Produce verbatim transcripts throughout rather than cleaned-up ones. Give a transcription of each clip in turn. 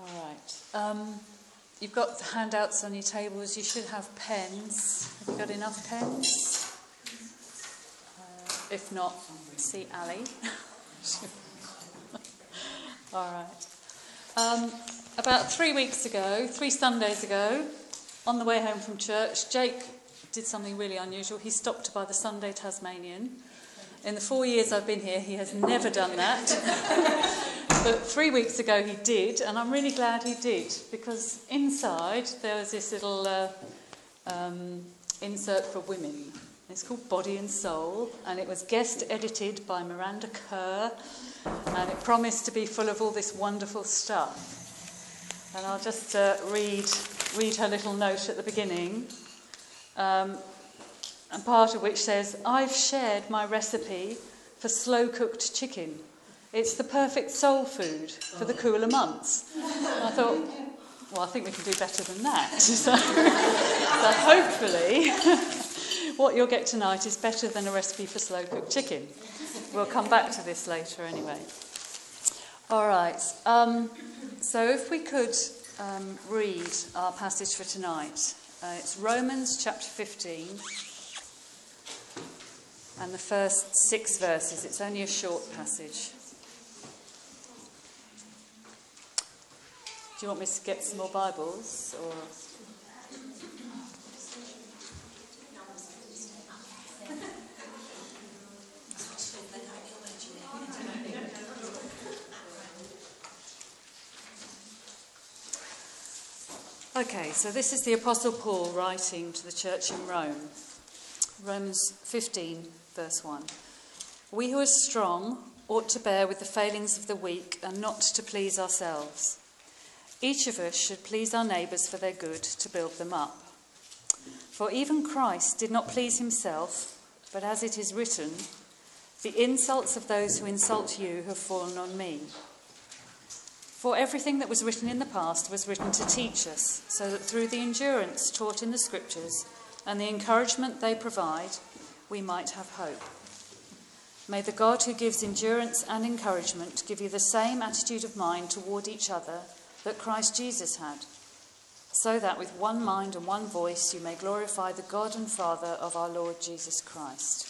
All right. Um, you've got the handouts on your tables. You should have pens. Have you got enough pens? Uh, if not, see Ali. All right. Um, about three weeks ago, three Sundays ago, on the way home from church, Jake did something really unusual. He stopped by the Sunday Tasmanian. In the four years I've been here, he has never done that. But three weeks ago he did, and I'm really glad he did, because inside there was this little uh, um, insert for women. It's called Body and Soul, and it was guest edited by Miranda Kerr, and it promised to be full of all this wonderful stuff. And I'll just uh, read read her little note at the beginning, um, and part of which says, "I've shared my recipe for slow-cooked chicken. It's the perfect soul food for the cooler months." And I thought, well, I think we can do better than that. so, so hopefully what you'll get tonight is better than a recipe for slow-cooked chicken. We'll come back to this later anyway. All right. Um, so if we could um, read our passage for tonight. Uh, it's Romans chapter fifteen. And the first six verses. It's only a short passage. Do you want me to get some more Bibles? Or Okay, so this is the Apostle Paul writing to the church in Rome. Romans fifteen, verse one. "We who are strong ought to bear with the failings of the weak and not to please ourselves. Each of us should please our neighbours for their good, to build them up. For even Christ did not please himself, but as it is written, 'The insults of those who insult you have fallen on me.' For everything that was written in the past was written to teach us, so that through the endurance taught in the Scriptures and the encouragement they provide, we might have hope. May the God who gives endurance and encouragement give you the same attitude of mind toward each other that Christ Jesus had, so that with one mind and one voice you may glorify the God and Father of our Lord Jesus Christ."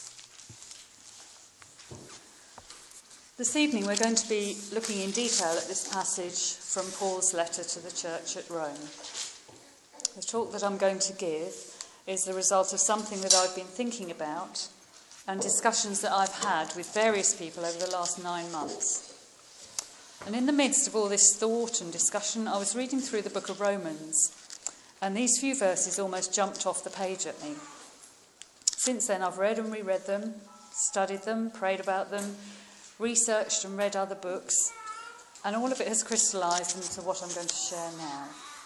This evening we're going to be looking in detail at this passage from Paul's letter to the church at Rome. The talk that I'm going to give is the result of something that I've been thinking about and discussions that I've had with various people over the last nine months. And in the midst of all this thought and discussion, I was reading through the book of Romans, and these few verses almost jumped off the page at me. Since then, I've read and reread them, studied them, prayed about them, researched and read other books, and all of it has crystallised into what I'm going to share now.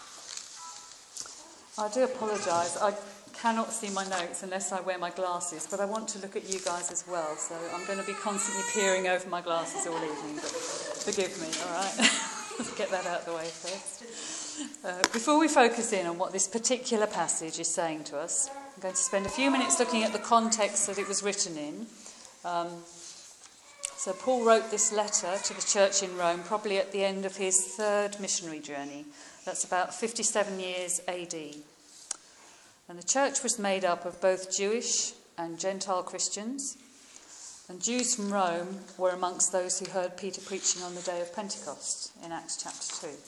I do apologise. I cannot see my notes unless I wear my glasses, but I want to look at you guys as well, so I'm going to be constantly peering over my glasses all evening, but forgive me, all right? Let's get that out of the way first. Uh, before we focus in on what this particular passage is saying to us, I'm going to spend a few minutes looking at the context that it was written in. Um, so Paul wrote this letter to the church in Rome probably at the end of his third missionary journey. That's about fifty-seven years A D. And the church was made up of both Jewish and Gentile Christians, and Jews from Rome were amongst those who heard Peter preaching on the day of Pentecost in Acts chapter two.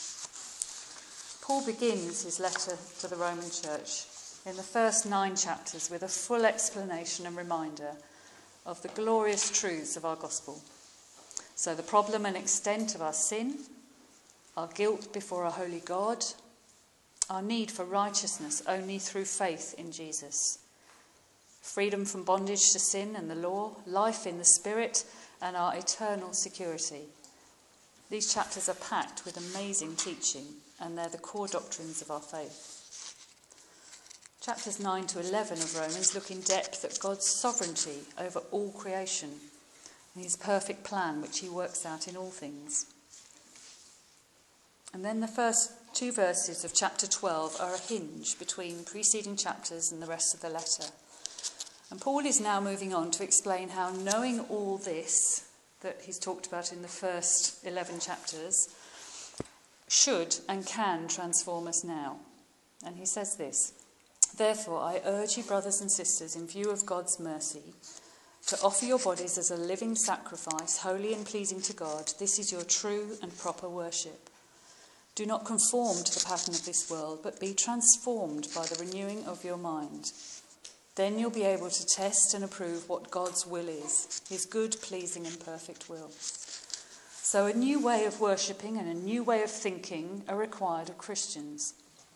Paul begins his letter to the Roman church in the first nine chapters with a full explanation and reminder of the glorious truths of our gospel. So the problem and extent of our sin, our guilt before a holy God, our need for righteousness only through faith in Jesus, freedom from bondage to sin and the law, life in the Spirit, and our eternal security. These chapters are packed with amazing teaching, and they're the core doctrines of our faith. Chapters nine to eleven of Romans look in depth at God's sovereignty over all creation and his perfect plan which he works out in all things. And then the first two verses of chapter twelve are a hinge between preceding chapters and the rest of the letter. And Paul is now moving on to explain how, knowing all this that he's talked about in the first eleven chapters, should and can transform us now. And he says this: "Therefore, I urge you, brothers and sisters, in view of God's mercy, to offer your bodies as a living sacrifice, holy and pleasing to God. This is your true and proper worship. Do not conform to the pattern of this world, but be transformed by the renewing of your mind. Then you'll be able to test and approve what God's will is, his good, pleasing and perfect will." So a new way of worshipping and a new way of thinking are required of Christians.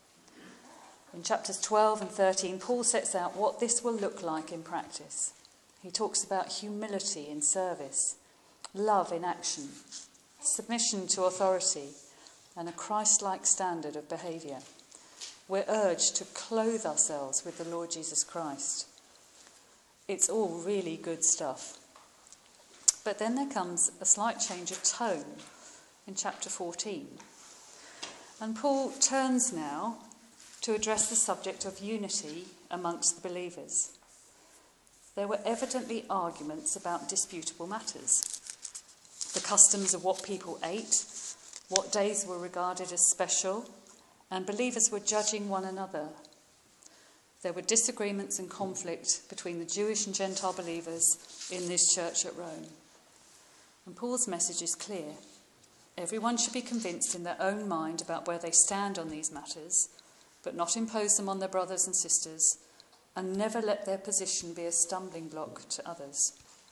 In chapters twelve and thirteen, Paul sets out what this will look like in practice. He talks about humility in service, love in action, submission to authority, and a Christ-like standard of behaviour. We're urged to clothe ourselves with the Lord Jesus Christ. It's all really good stuff. But then there comes a slight change of tone in chapter fourteen. And Paul turns now to address the subject of unity amongst the believers. There were evidently arguments about disputable matters. The customs of what people ate, what days were regarded as special, and believers were judging one another. There were disagreements and conflict between the Jewish and Gentile believers in this church at Rome. And Paul's message is clear. Everyone should be convinced in their own mind about where they stand on these matters, but not impose them on their brothers and sisters, and never let their position be a stumbling block to others.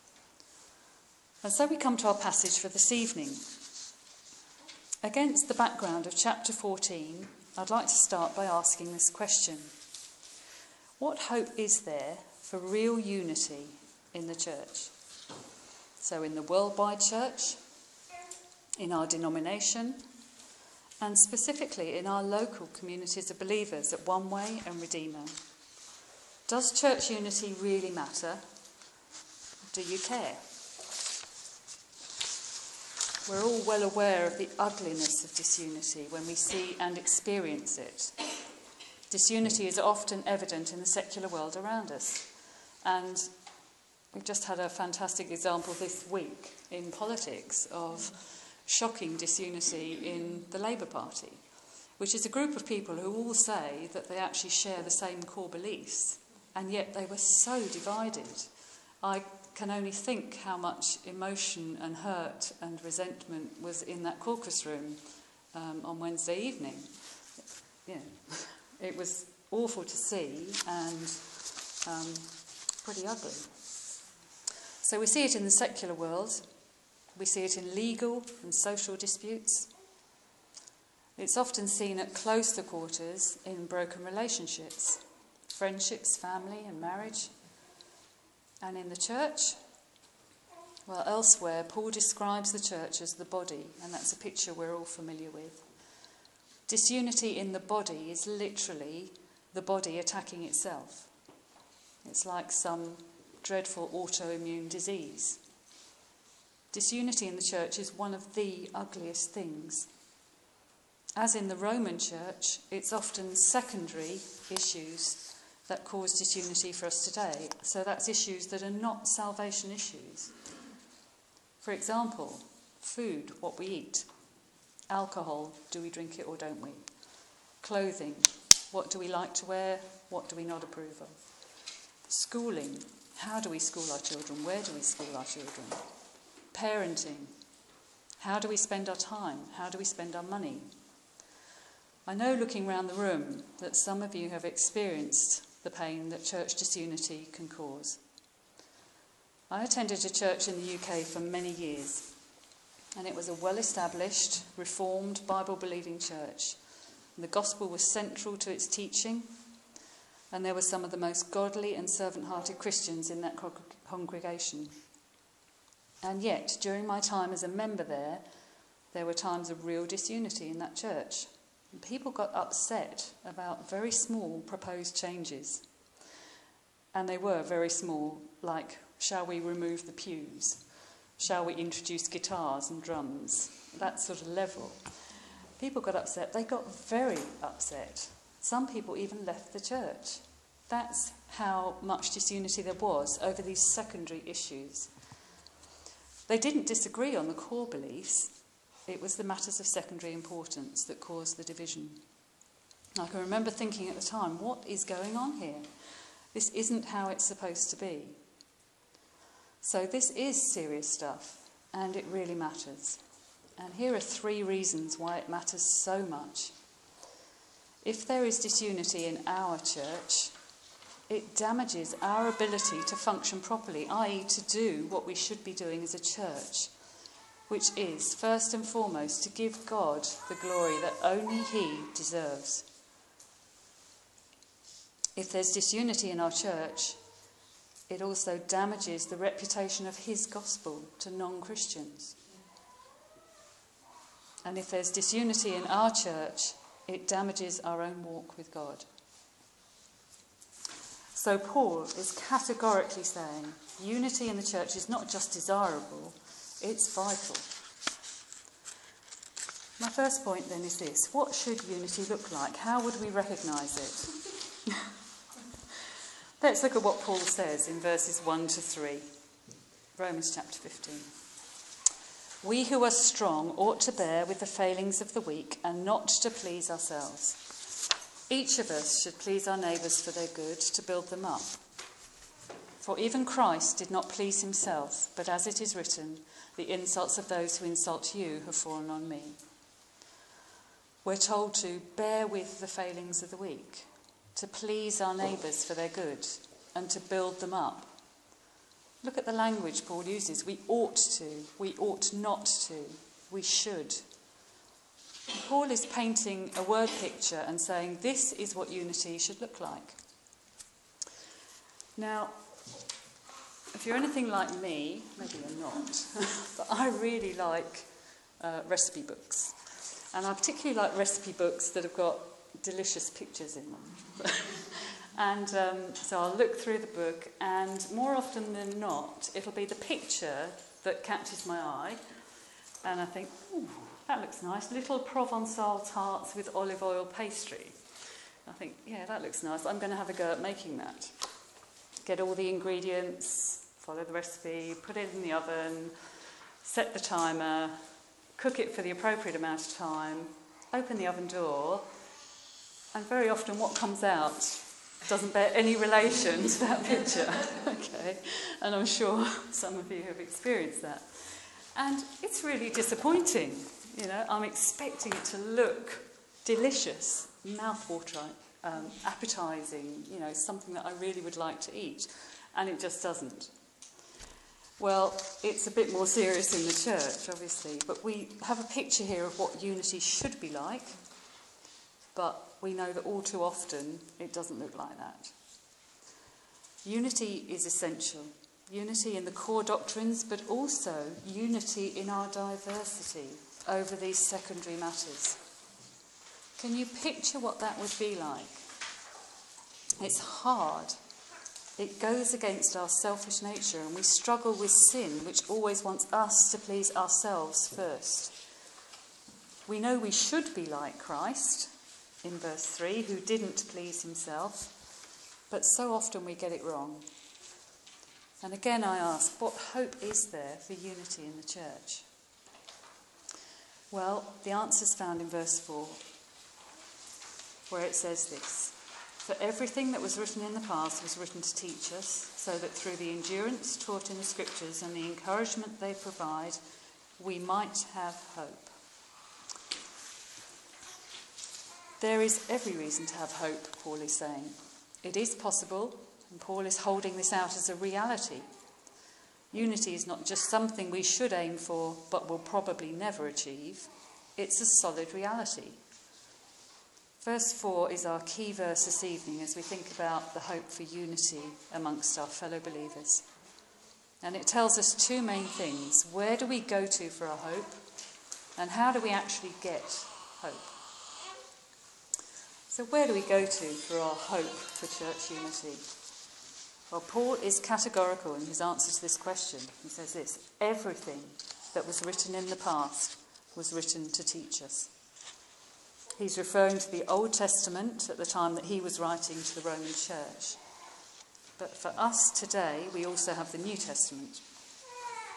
And so we come to our passage for this evening. Against the background of chapter fourteen, I'd like to start by asking this question: what hope is there for real unity in the church? So in the worldwide church, in our denomination, and specifically in our local communities of believers at One Way and Redeemer. Does church unity really matter? Do you care? We're all well aware of the ugliness of disunity when we see and experience it. Disunity is often evident in the secular world around us. And we've just had a fantastic example this week in politics of shocking disunity in the Labour Party, which is a group of people who all say that they actually share the same core beliefs, and yet they were so divided. I can only think how much emotion and hurt and resentment was in that caucus room um, on Wednesday evening. You know, it was awful to see and um, pretty ugly. So we see it in the secular world. We see it in legal and social disputes. It's often seen at closer quarters in broken relationships, friendships, family and marriage. And in the church, well, elsewhere, Paul describes the church as the body, and that's a picture we're all familiar with. Disunity in the body is literally the body attacking itself. It's like some dreadful autoimmune disease. Disunity in the church is one of the ugliest things. As in the Roman church, it's often secondary issues that cause disunity for us today. So that's issues that are not salvation issues. For example, food, what we eat. Alcohol, do we drink it or don't we? Clothing, what do we like to wear, what do we not approve of? Schooling, how do we school our children, where do we school our children? Parenting, how do we spend our time, how do we spend our money? I know, looking around the room, that some of you have experienced the pain that church disunity can cause. I attended a church in the U K for many years, and it was a well-established, reformed, Bible-believing church. The gospel was central to its teaching, and there were some of the most godly and servant-hearted Christians in that congregation. And yet, during my time as a member there, there were times of real disunity in that church. And people got upset about very small proposed changes. And they were very small, like, shall we remove the pews? Shall we introduce guitars and drums? That sort of level. People got upset. They got very upset. Some people even left the church. That's how much disunity there was over these secondary issues. They didn't disagree on the core beliefs, it was the matters of secondary importance that caused the division. I can remember thinking at the time, what is going on here? This isn't how it's supposed to be. So this is serious stuff, and it really matters. And here are three reasons why it matters so much. If there is disunity in our church, it damages our ability to function properly, that is to do what we should be doing as a church, which is, first and foremost, to give God the glory that only he deserves. If there's disunity in our church, it also damages the reputation of his gospel to non-Christians. And if there's disunity in our church, it damages our own walk with God. So Paul is categorically saying unity in the church is not just desirable, it's vital. My first point then is this: what should unity look like? How would we recognise it? Let's look at what Paul says in verses one to three. Romans chapter fifteen. We who are strong ought to bear with the failings of the weak and not to please ourselves. Each of us should please our neighbours for their good, to build them up. For even Christ did not please himself, but as it is written, the insults of those who insult you have fallen on me. We're told to bear with the failings of the weak, to please our neighbours for their good, and to build them up. Look at the language Paul uses. We ought to, we ought not to, we should. Paul is painting a word picture and saying this is what unity should look like. Now, if you're anything like me, maybe you're not, but I really like uh, recipe books. And I particularly like recipe books that have got delicious pictures in them. And um, so I'll look through the book, and more often than not, it'll be the picture that catches my eye. And I think, ooh, that looks nice. Little Provençal tarts with olive oil pastry. I think, yeah, that looks nice. I'm going to have a go at making that. Get all the ingredients, follow the recipe, put it in the oven, set the timer, cook it for the appropriate amount of time, open the oven door, and very often what comes out doesn't bear any relation to that picture. Okay, and I'm sure some of you have experienced that. And it's really disappointing. You know, I'm expecting it to look delicious, mouth-watering, um, appetising, you know, something that I really would like to eat, and it just doesn't. Well, it's a bit more serious in the church, obviously, but we have a picture here of what unity should be like, but we know that all too often it doesn't look like that. Unity is essential. Unity in the core doctrines, but also unity in our diversity over these secondary matters. Can you picture what that would be like? It's hard. It goes against our selfish nature, and we struggle with sin, which always wants us to please ourselves first. We know we should be like Christ, in verse three, who didn't please himself, but so often we get it wrong. And again I ask, what hope is there for unity in the church? Well, the answer is found in verse four, where it says this: For everything that was written in the past was written to teach us, so that through the endurance taught in the Scriptures and the encouragement they provide, we might have hope. There is every reason to have hope, Paul is saying. It is possible, and Paul is holding this out as a reality. Unity is not just something we should aim for, but will probably never achieve. It's a solid reality. Verse four is our key verse this evening as we think about the hope for unity amongst our fellow believers. And it tells us two main things. Where do we go to for our hope? And how do we actually get hope? So where do we go to for our hope for church unity? Well, Paul is categorical in his answer to this question. He says this: everything that was written in the past was written to teach us. He's referring to the Old Testament at the time that he was writing to the Roman Church. But for us today, we also have the New Testament.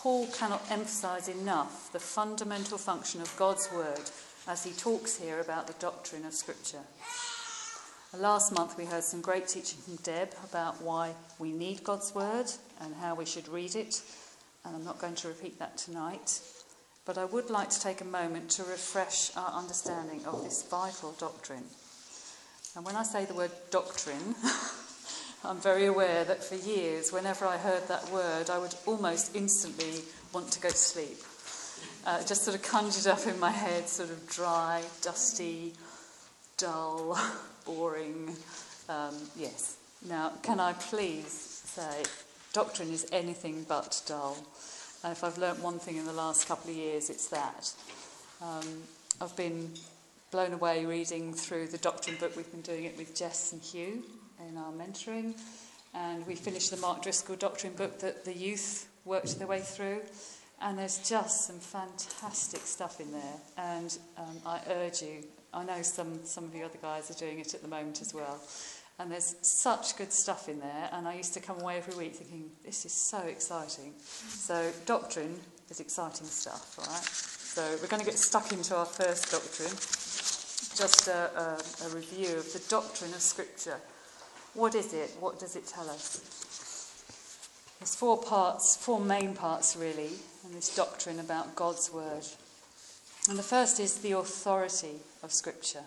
Paul cannot emphasise enough the fundamental function of God's word as he talks here about the doctrine of Scripture. Last month we heard some great teaching from Deb about why we need God's word and how we should read it, and I'm not going to repeat that tonight, but I would like to take a moment to refresh our understanding of this vital doctrine. And when I say the word doctrine, I'm very aware that for years, whenever I heard that word, I would almost instantly want to go to sleep. Uh, it just sort of conjured up in my head, sort of dry, dusty, dull, boring. Um, yes. Now, can I please say, doctrine is anything but dull. And if I've learnt one thing in the last couple of years, it's that. Um, I've been blown away reading through the doctrine book. We've been doing it with Jess and Hugh in our mentoring, and we finished the Mark Driscoll doctrine book that the youth worked their way through, and there's just some fantastic stuff in there, and um, I urge you, I know some, some of the other guys are doing it at the moment as well, and there's such good stuff in there, and I used to come away every week thinking, this is so exciting. So doctrine is exciting stuff, all right? So we're going to get stuck into our first doctrine, just a, a, a review of the doctrine of Scripture. What is it? What does it tell us? There's four parts, four main parts really, in this doctrine about God's word. And the first is the authority of Scripture.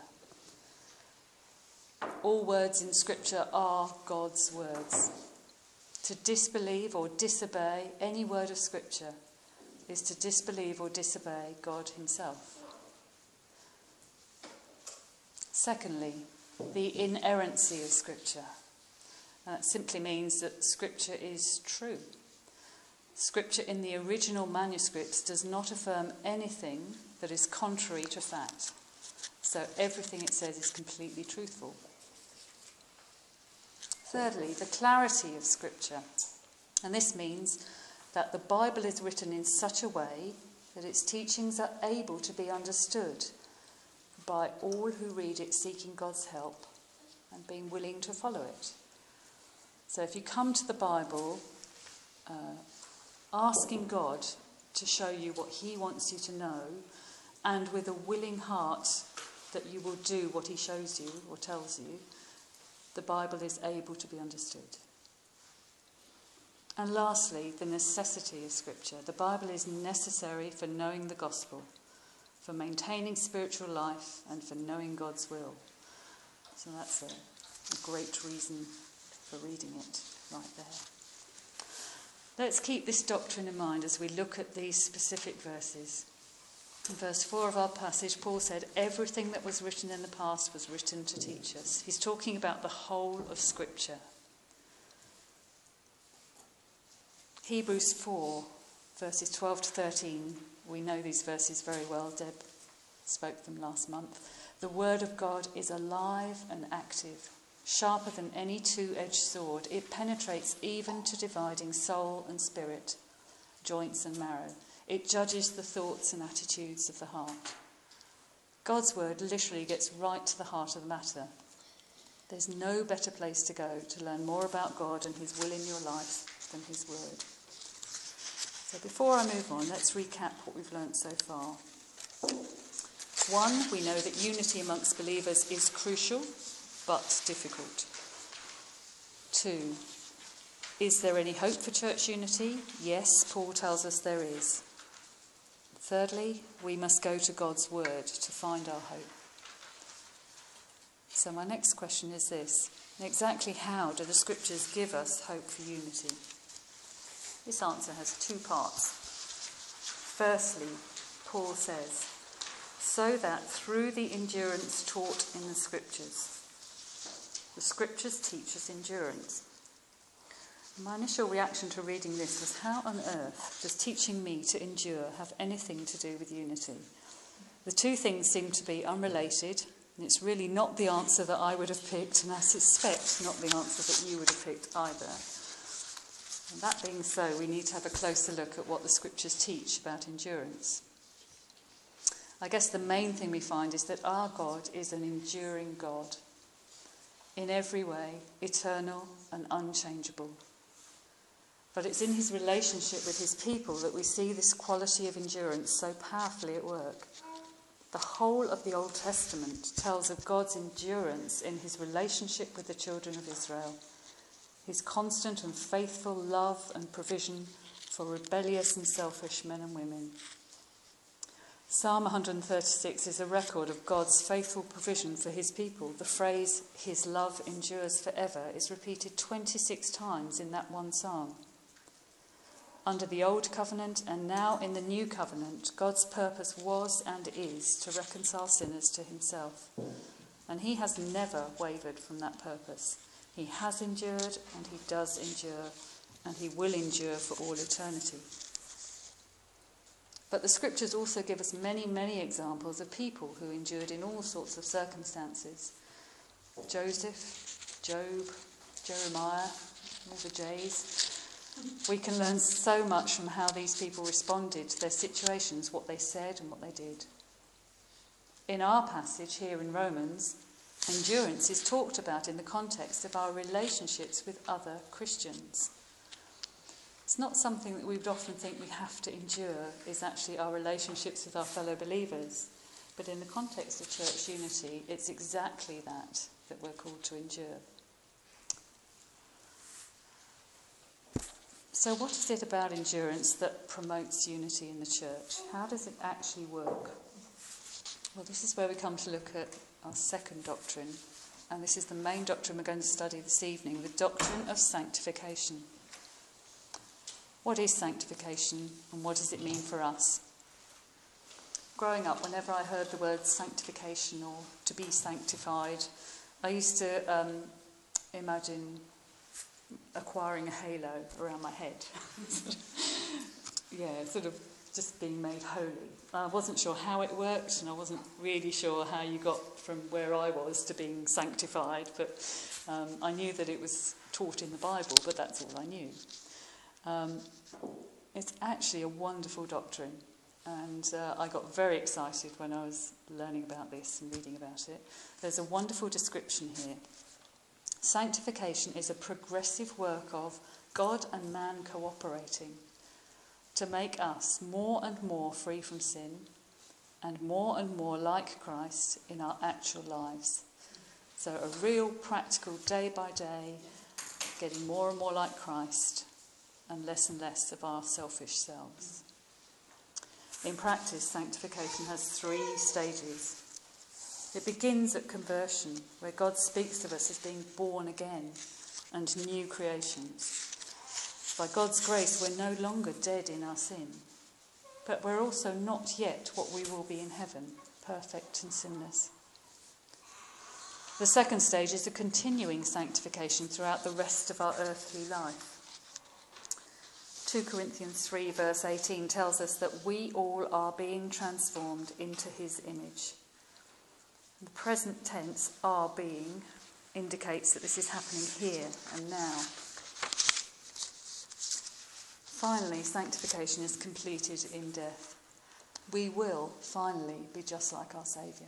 All words in Scripture are God's words. To disbelieve or disobey any word of Scripture is to disbelieve or disobey God himself. Secondly, the inerrancy of Scripture. That simply means that Scripture is true. Scripture in the original manuscripts does not affirm anything that is contrary to fact. So everything it says is completely truthful. Thirdly, the clarity of Scripture. And this means that the Bible is written in such a way that its teachings are able to be understood by all who read it seeking God's help and being willing to follow it. So if you come to the Bible uh, asking God to show you what he wants you to know, and with a willing heart that you will do what he shows you or tells you, the Bible is able to be understood. And lastly, the necessity of Scripture. The Bible is necessary for knowing the gospel, for maintaining spiritual life, and for knowing God's will. So that's a, a great reason for reading it right there. Let's keep this doctrine in mind as we look at these specific verses. In verse four of our passage, Paul said, everything that was written in the past was written to teach us. He's talking about the whole of Scripture. Hebrews four, verses twelve to thirteen. We know these verses very well. Deb spoke them last month. The word of God is alive and active, sharper than any two-edged sword. It penetrates even to dividing soul and spirit, joints and marrow. It judges the thoughts and attitudes of the heart. God's word literally gets right to the heart of the matter. There's no better place to go to learn more about God and his will in your life than his word. So before I move on, let's recap what we've learnt so far. One, we know that unity amongst believers is crucial, but difficult. Two, is there any hope for church unity? Yes, Paul tells us there is. Thirdly, we must go to God's word to find our hope. So my next question is this. Exactly how do the scriptures give us hope for unity? This answer has two parts. Firstly, Paul says, so that through the endurance taught in the scriptures, the scriptures teach us endurance. My initial reaction to reading this was, how on earth does teaching me to endure have anything to do with unity? The two things seem to be unrelated, and it's really not the answer that I would have picked, and I suspect not the answer that you would have picked either. And that being so, we need to have a closer look at what the scriptures teach about endurance. I guess the main thing we find is that our God is an enduring God, in every way, eternal and unchangeable. But it's in his relationship with his people that we see this quality of endurance so powerfully at work. The whole of the Old Testament tells of God's endurance in his relationship with the children of Israel, his constant and faithful love and provision for rebellious and selfish men and women. Psalm one hundred thirty-six is a record of God's faithful provision for his people. The phrase, his love endures forever, is repeated twenty-six times in that one psalm. Under the Old Covenant and now in the New Covenant, God's purpose was and is to reconcile sinners to himself. And he has never wavered from that purpose. He has endured and he does endure, and he will endure for all eternity. But the scriptures also give us many, many examples of people who endured in all sorts of circumstances. Joseph, Job, Jeremiah, all the J's. We can learn so much from how these people responded to their situations, what they said and what they did. In our passage here in Romans, endurance is talked about in the context of our relationships with other Christians. It's not something that we would often think we have to endure, is actually our relationships with our fellow believers. But in the context of church unity, it's exactly that that we're called to endure. So what is it about endurance that promotes unity in the church? How does it actually work? Well, this is where we come to look at our second doctrine, and this is the main doctrine we're going to study this evening, the doctrine of sanctification. What is sanctification, and what does it mean for us? Growing up, whenever I heard the word sanctification or to be sanctified, I used to um, imagine acquiring a halo around my head. Yeah, sort of just being made holy. I wasn't sure how it worked, and I wasn't really sure how you got from where I was to being sanctified, but um, I knew that it was taught in the Bible, but that's all I knew. Um, it's actually a wonderful doctrine, and uh, I got very excited when I was learning about this and reading about it. There's a wonderful description here. Sanctification is a progressive work of God and man cooperating to make us more and more free from sin and more and more like Christ in our actual lives. So a real practical day by day, getting more and more like Christ and less and less of our selfish selves. In practice, sanctification has three stages. It begins at conversion, where God speaks of us as being born again and new creations. By God's grace, we're no longer dead in our sin, but we're also not yet what we will be in heaven, perfect and sinless. The second stage is a continuing sanctification throughout the rest of our earthly life. two Corinthians three verse eighteen tells us that we all are being transformed into his image. The present tense, are being, indicates that this is happening here and now. Finally, sanctification is completed in death. We will finally be just like our Saviour.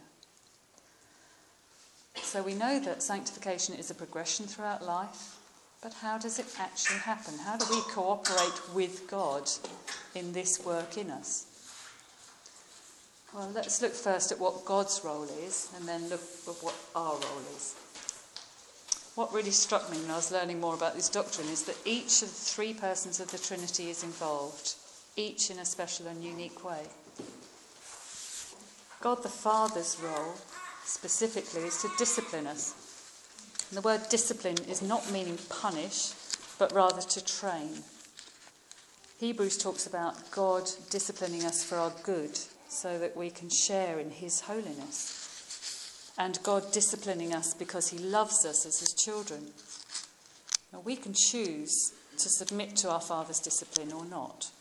So we know that sanctification is a progression throughout life, but how does it actually happen? How do we cooperate with God in this work in us? Well, let's look first at what God's role is, and then look at what our role is. What really struck me when I was learning more about this doctrine is that each of the three persons of the Trinity is involved, each in a special and unique way. God the Father's role, specifically, is to discipline us. And the word discipline is not meaning punish, but rather to train. Hebrews talks about God disciplining us for our good, so that we can share in his holiness. And God disciplining us because he loves us as his children. Now, we can choose to submit to our Father's discipline or not.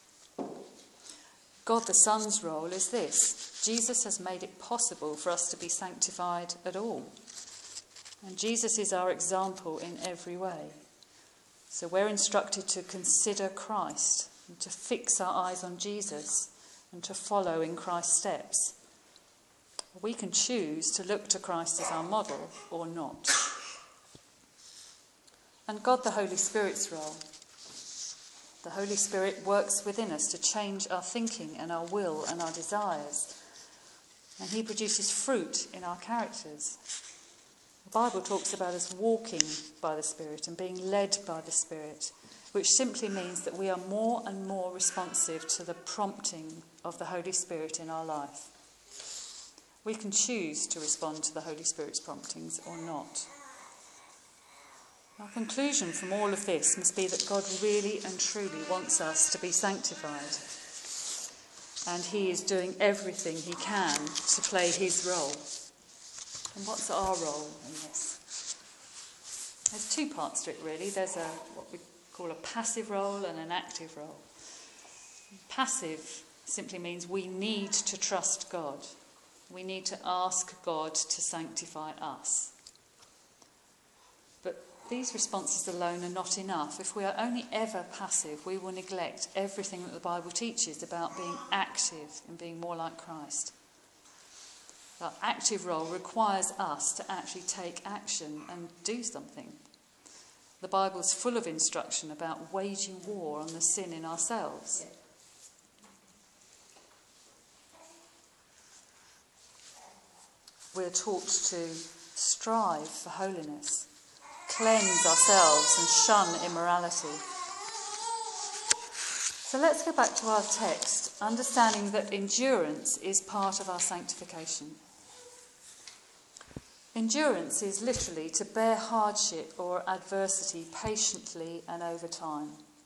God the Son's role is this. Jesus has made it possible for us to be sanctified at all. And Jesus is our example in every way. So we're instructed to consider Christ and to fix our eyes on Jesus and to follow in Christ's steps. We can choose to look to Christ as our model or not. And God the Holy Spirit's role. The Holy Spirit works within us to change our thinking and our will and our desires. And he produces fruit in our characters. The Bible talks about us walking by the Spirit and being led by the Spirit, which simply means that we are more and more responsive to the prompting of the Holy Spirit in our life. We can choose to respond to the Holy Spirit's promptings or not. Our conclusion from all of this must be that God really and truly wants us to be sanctified. And he is doing everything he can to play his role. And what's our role in this? There's two parts to it, really. There's a what we call a passive role and an active role. Passive simply means we need to trust God. We need to ask God to sanctify us. But these responses alone are not enough. If we are only ever passive, we will neglect everything that the Bible teaches about being active and being more like Christ. Our active role requires us to actually take action and do something. The Bible's full of instruction about waging war on the sin in ourselves. We're taught to strive for holiness, cleanse ourselves and shun immorality. So let's go back to our text, understanding that endurance is part of our sanctification. Endurance is literally to bear hardship or adversity patiently and over time.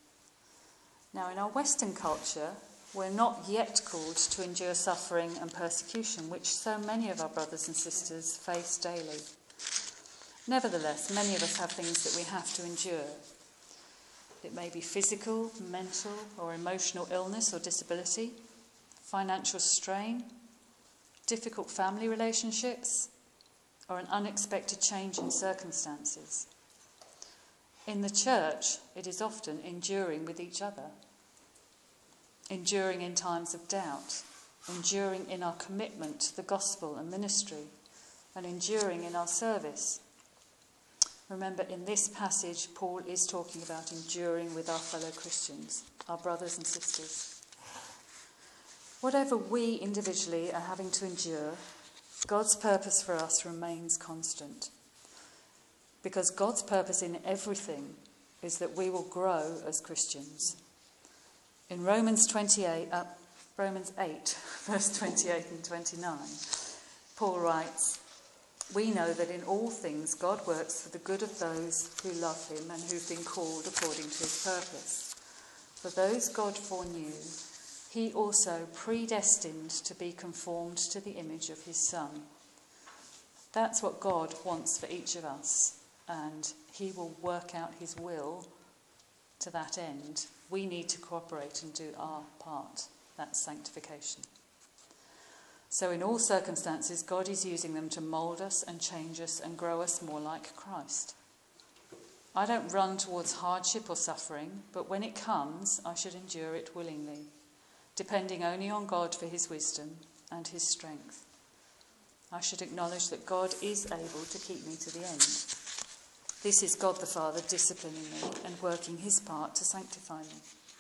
Now, in our Western culture, we're not yet called to endure suffering and persecution, which so many of our brothers and sisters face daily. Nevertheless, many of us have things that we have to endure. It may be physical, mental, or emotional illness or disability, financial strain, difficult family relationships, or an unexpected change in circumstances. In the church, it is often enduring with each other, enduring in times of doubt, enduring in our commitment to the gospel and ministry, and enduring in our service. Remember, in this passage, Paul is talking about enduring with our fellow Christians, our brothers and sisters. Whatever we individually are having to endure, God's purpose for us remains constant. Because God's purpose in everything is that we will grow as Christians. In Romans twenty-eight, uh, Romans eight, verse twenty-eight and twenty-nine, Paul writes, "We know that in all things God works for the good of those who love him and who've been called according to his purpose. For those God foreknew, he also predestined to be conformed to the image of his Son." That's what God wants for each of us, and he will work out his will to that end. We need to cooperate and do our part. That's sanctification. So in all circumstances, God is using them to mould us and change us and grow us more like Christ. I don't run towards hardship or suffering, but when it comes, I should endure it willingly, depending only on God for his wisdom and his strength. I should acknowledge that God is able to keep me to the end. This is God the Father disciplining me and working his part to sanctify me.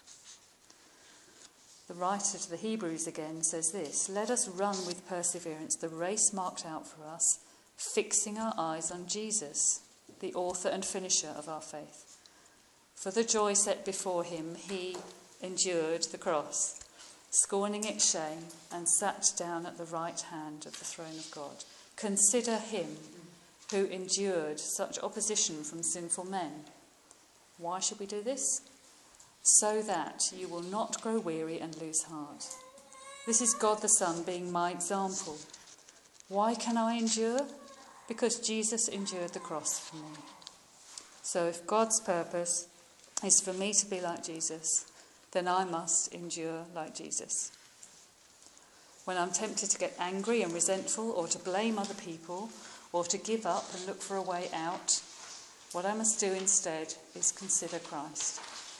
The writer to the Hebrews again says this: "Let us run with perseverance the race marked out for us, fixing our eyes on Jesus, the author and finisher of our faith. For the joy set before him, he endured the cross, scorning its shame, and sat down at the right hand of the throne of God. Consider him who endured such opposition from sinful men." Why should we do this? "So that you will not grow weary and lose heart." This is God the Son being my example. Why can I endure? Because Jesus endured the cross for me. So if God's purpose is for me to be like Jesus, then I must endure like Jesus. When I'm tempted to get angry and resentful, or to blame other people, or to give up and look for a way out, what I must do instead is consider Christ.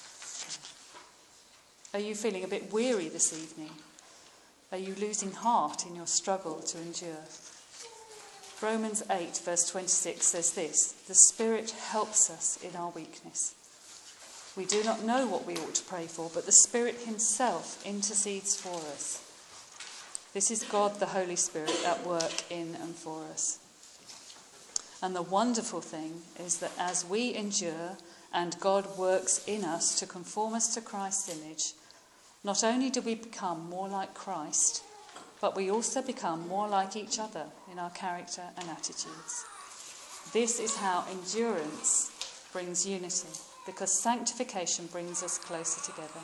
Are you feeling a bit weary this evening? Are you losing heart in your struggle to endure? Romans eight verse twenty-six says this: "The Spirit helps us in our weakness." We do not know what we ought to pray for, but the Spirit himself intercedes for us. This is God, the Holy Spirit, at work in and for us. And the wonderful thing is that as we endure and God works in us to conform us to Christ's image, not only do we become more like Christ, but we also become more like each other in our character and attitudes. This is how endurance brings unity, because sanctification brings us closer together.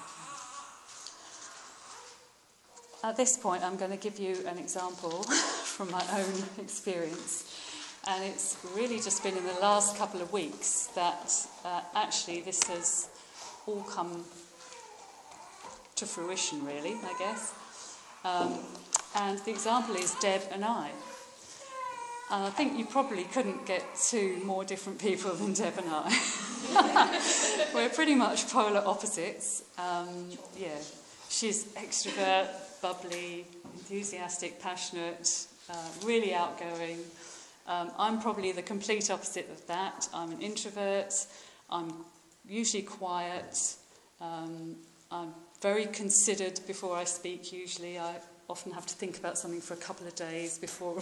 At this point, I'm going to give you an example from my own experience. And it's really just been in the last couple of weeks that uh, actually this has all come to fruition, really, I guess. Um, and the example is Deb and I. And I think you probably couldn't get two more different people than Deb and I. We're pretty much polar opposites. Um, yeah, she's extrovert, bubbly, enthusiastic, passionate, uh, really outgoing. Um, I'm probably the complete opposite of that. I'm an introvert. I'm usually quiet. Um, I'm very considered before I speak, usually. I often have to think about something for a couple of days before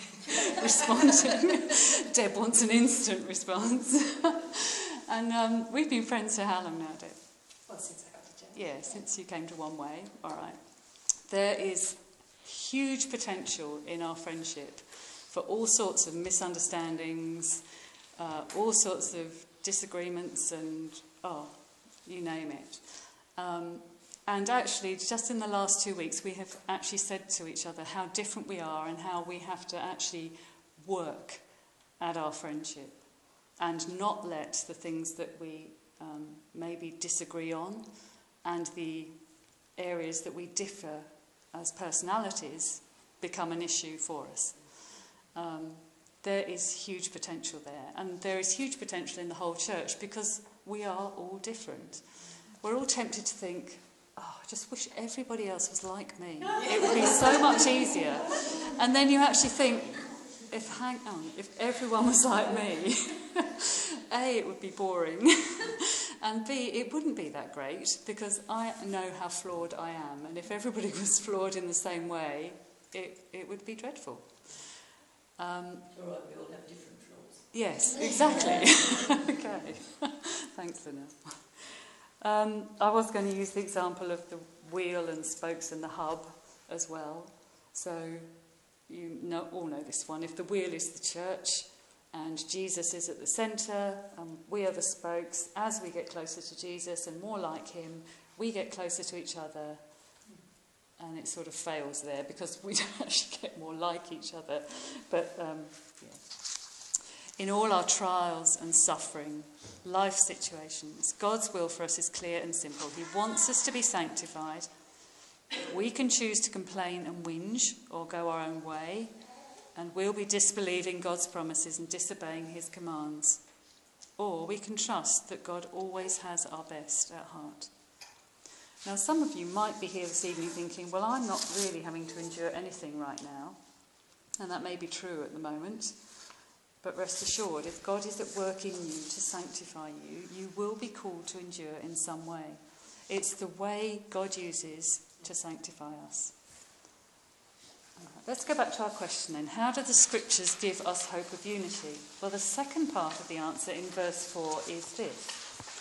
responding. Deb wants an instant response. And um, we've been friends for how long now, Deb? Well, since I got to Jen. Yeah, since you came to One Way. All right. There is huge potential in our friendship for all sorts of misunderstandings, uh, all sorts of disagreements and, oh, you name it. Um, and actually, just in the last two weeks, we have actually said to each other how different we are and how we have to actually work at our friendship and not let the things that we um, maybe disagree on and the areas that we differ as personalities become an issue for us. Um, there is huge potential there, and there is huge potential in the whole church because we are all different. We're all tempted to think, oh, I just wish everybody else was like me. It would be so much easier. And then you actually think, if hang on, if everyone was like me, A, it would be boring, and B, it wouldn't be that great because I know how flawed I am, and if everybody was flawed in the same way, it, it would be dreadful. Um, All right, we all have different flaws. yes, exactly. Okay. Thanks, Lynette. Um, I was going to use the example of the wheel and spokes and the hub as well. So you know, all know this one. If the wheel is the church and Jesus is at the centre and we are the spokes, as we get closer to Jesus and more like him, we get closer to each other. And it sort of fails there because we don't actually get more like each other. But um, yeah. In all our trials and suffering, life situations, God's will for us is clear and simple. He wants us to be sanctified. We can choose to complain and whinge or go our own way, and we'll be disbelieving God's promises and disobeying his commands. Or we can trust that God always has our best at heart. Now, some of you might be here this evening thinking, well, I'm not really having to endure anything right now. And that may be true at the moment. But rest assured, if God is at work in you to sanctify you, you will be called to endure in some way. It's the way God uses to sanctify us. Right, let's go back to our question then. How do the scriptures give us hope of unity? Well, the second part of the answer in verse four is this.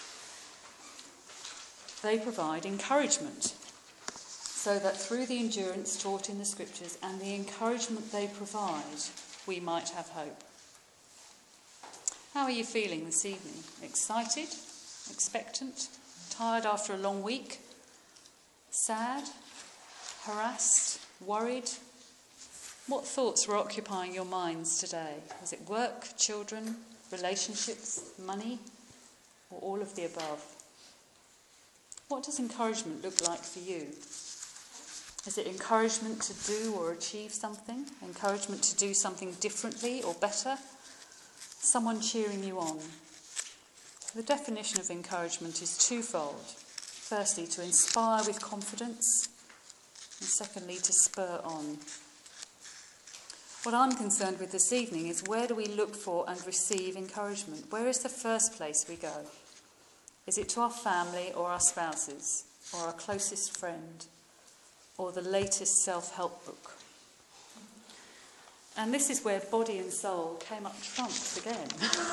They provide encouragement, so that through the endurance taught in the scriptures and the encouragement they provide, we might have hope. How are you feeling this evening? Excited? Expectant? Tired after a long week? Sad? Harassed? Worried? What thoughts were occupying your minds today? Was it work, children, relationships, money, or all of the above? What does encouragement look like for you? Is it encouragement to do or achieve something? Encouragement to do something differently or better? Someone cheering you on? The definition of encouragement is twofold. Firstly, to inspire with confidence, and secondly, to spur on. What I'm concerned with this evening is where do we look for and receive encouragement? Where is the first place we go? Is it to our family or our spouses or our closest friend or the latest self-help book? And this is where body and soul came up trumps again.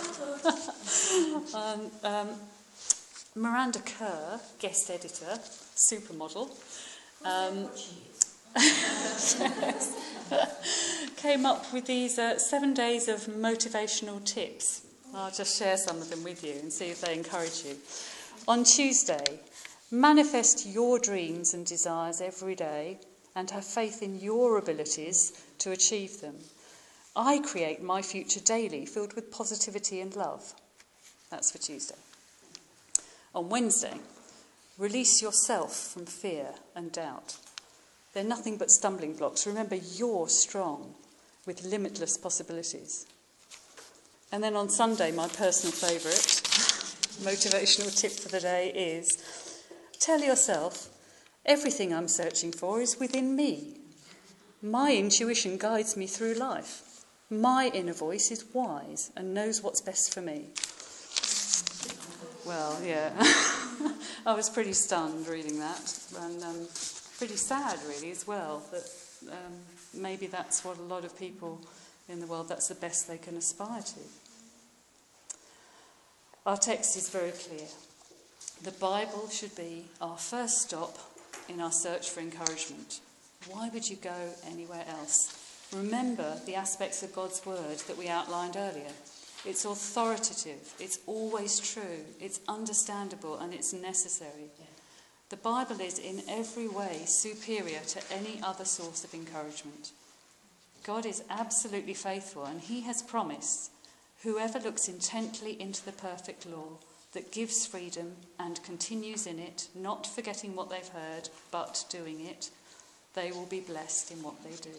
um, um, Miranda Kerr, guest editor, supermodel, um, came up with these uh, seven days of motivational tips. I'll just share some of them with you and see if they encourage you. On Tuesday, manifest your dreams and desires every day and have faith in your abilities to achieve them. I create my future daily, filled with positivity and love. That's for Tuesday. On Wednesday, release yourself from fear and doubt. They're nothing but stumbling blocks. Remember, you're strong with limitless possibilities. And then on Sunday, my personal favourite motivational tip for the day is, tell yourself, everything I'm searching for is within me. My intuition guides me through life. My inner voice is wise and knows what's best for me. Well, yeah, I was pretty stunned reading that, and um, pretty sad really as well, that um, maybe that's what a lot of people in the world, that's the best they can aspire to. Our text is very clear. The Bible should be our first stop in our search for encouragement. Why would you go anywhere else? Remember the aspects of God's word that we outlined earlier. It's authoritative, it's always true, it's understandable, and it's necessary. Yeah. The Bible is in every way superior to any other source of encouragement. God is absolutely faithful, and he has promised, whoever looks intently into the perfect law that gives freedom and continues in it, not forgetting what they've heard, but doing it, they will be blessed in what they do.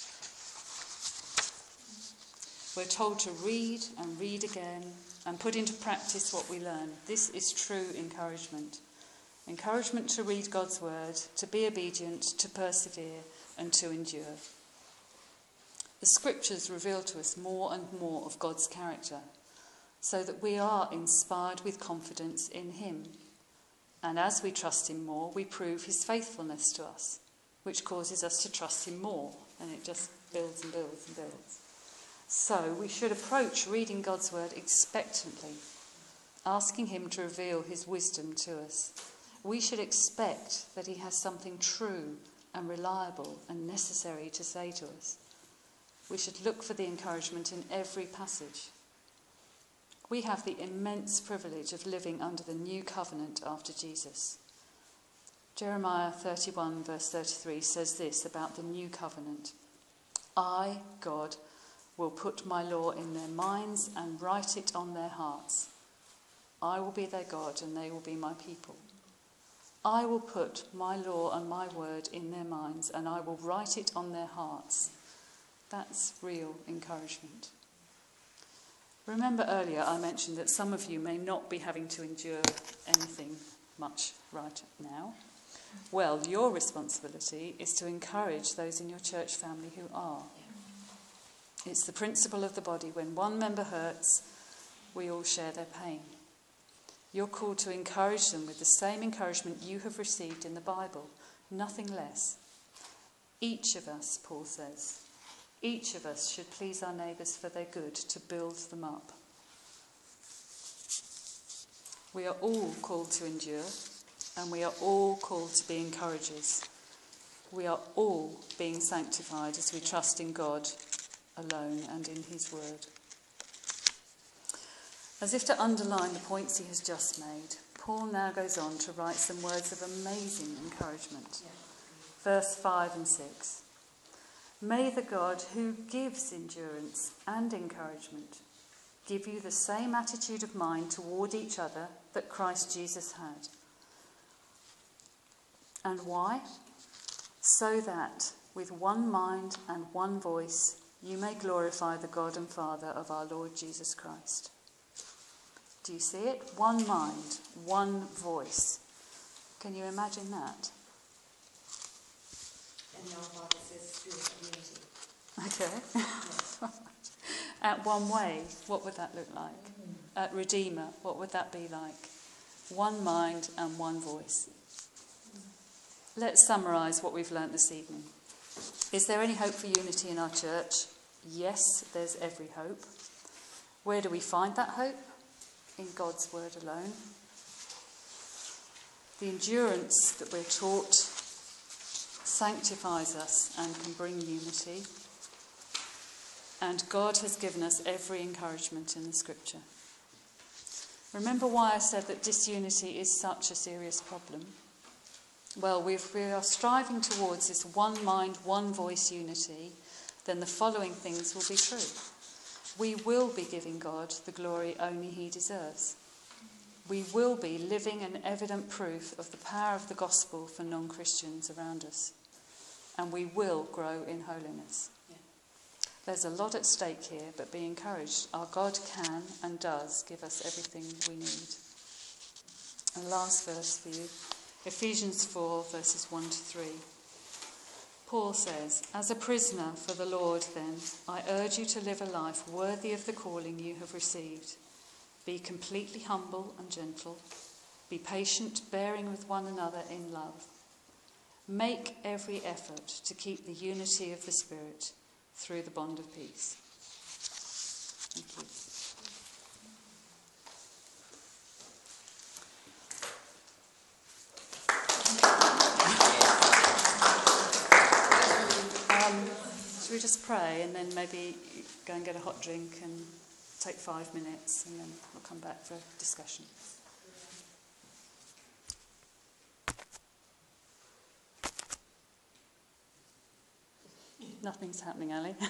We're told to read and read again and put into practice what we learn. This is true encouragement. Encouragement to read God's word, to be obedient, to persevere, and to endure. The scriptures reveal to us more and more of God's character, so that we are inspired with confidence in him. And as we trust him more, we prove his faithfulness to us, which causes us to trust him more, and it just builds and builds and builds. So we should approach reading God's word expectantly, asking him to reveal his wisdom to us. We should expect that he has something true and reliable and necessary to say to us. We should look for the encouragement in every passage. We have the immense privilege of living under the new covenant after Jesus. Jeremiah thirty-one verse thirty-three says this about the new covenant. I, God, will put my law in their minds and write it on their hearts. I will be their God and they will be my people. I will put my law and my word in their minds and I will write it on their hearts. That's real encouragement. Remember earlier I mentioned that some of you may not be having to endure anything much right now. Well, your responsibility is to encourage those in your church family who are. It's the principle of the body. When one member hurts, we all share their pain. You're called to encourage them with the same encouragement you have received in the Bible, nothing less. Each of us, Paul says, each of us should please our neighbours for their good, to build them up. We are all called to endure, and we are all called to be encouragers. We are all being sanctified as we trust in God alone and in his word. As if to underline the points he has just made, Paul now goes on to write some words of amazing encouragement. Yeah. Verse five and six. May the God who gives endurance and encouragement give you the same attitude of mind toward each other that Christ Jesus had. And why? So that with one mind and one voice you may glorify the God and Father of our Lord Jesus Christ. Do you see it? One mind, one voice. Can you imagine that? And our Bible says spirit unity. Okay. Yes. At One Way, what would that look like? Mm. At Redeemer, what would that be like? one mind and one voice. Let's summarise what we've learnt this evening. Is there any hope for unity in our church? Yes, there's every hope. Where do we find that hope? In God's word alone. The endurance that we're taught sanctifies us and can bring unity. And God has given us every encouragement in the scripture. Remember why I said that disunity is such a serious problem? Well, if we are striving towards this one mind, one voice unity, then the following things will be true. We will be giving God the glory only he deserves. We will be living an evident proof of the power of the gospel for non-Christians around us. And we will grow in holiness. Yeah. There's a lot at stake here, but be encouraged. Our God can and does give us everything we need. And last verse for you, Ephesians four, verses one to three. Paul says, "As a prisoner for the Lord, then, I urge you to live a life worthy of the calling you have received. Be completely humble and gentle. Be patient, bearing with one another in love. Make every effort to keep the unity of the Spirit through the bond of peace." Thank you. Um, should we just pray and then maybe go and get a hot drink and take five minutes and then we'll come back for discussion. Nothing's happening, Ali.